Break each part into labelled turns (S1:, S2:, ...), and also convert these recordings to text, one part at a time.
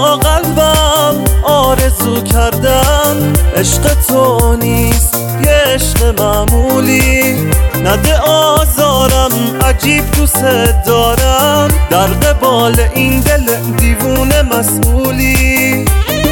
S1: با قلبم آرزو کردم. عشق تو نیست یه عشق معمولی، نده آزارم عجیب دوست دارم. در قبال این دل دیوونه مسئولی،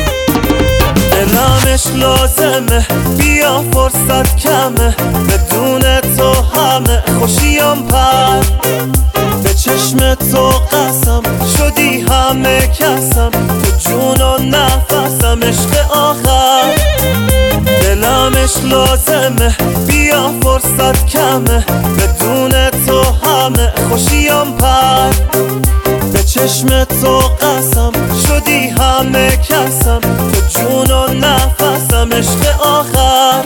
S1: دلمش لازمه بیا فرصت کمه، بدون تو همه خوشیم پر. به چشم تو قسم شدی همه کسم، تو جون و نفسم عشق آخر. دلمش لازمه بیا فرصت کمه، بدون تو همه خوشیم پر. به چشم تو قسم شدی همه کسم، تو جون و نفسم عشق آخر.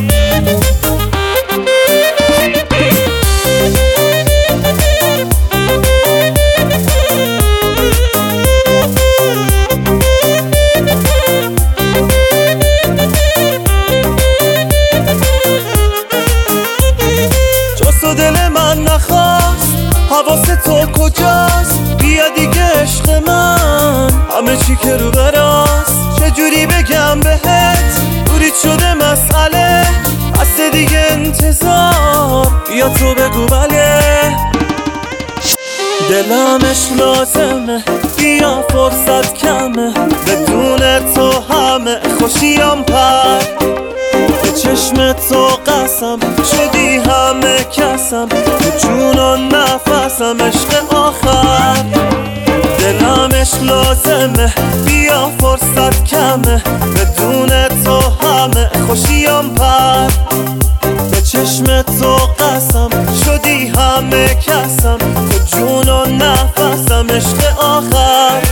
S1: جز دل من نخواست، حواس تو کجاست؟ بیا دیگه عشق من، همه چی که رو براست. چجوری بگم بهت برید شده مسئله، هسته دیگه انتظار، بیا تو بگو بله. دلمش لازمه بیا فرصت کمه، بدون تو همه خوشیم پر. به چشم تو قسم شدی همه کسم، تو جون و نفسم عشق آخر. دلمش لازمه بیا فرصت کمه، بدون تو همه خوشیم پر. به چشم تو قسم شدی همه کسم، تو جون و نفسم عشق آخر.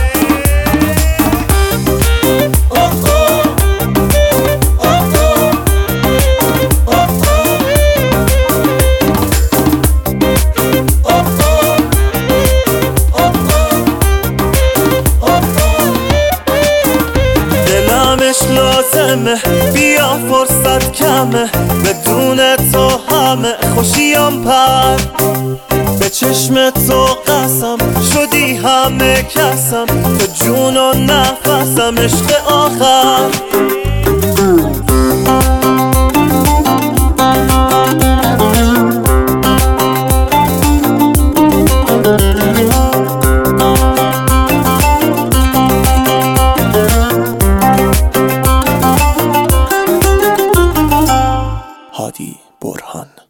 S1: لازمه بیا فرصت کمه، بدون تو همه خوشیم پر. به چشم تو قسم شدی همه کسم، تو جون و نفسم عشق آخر. هادی برهان.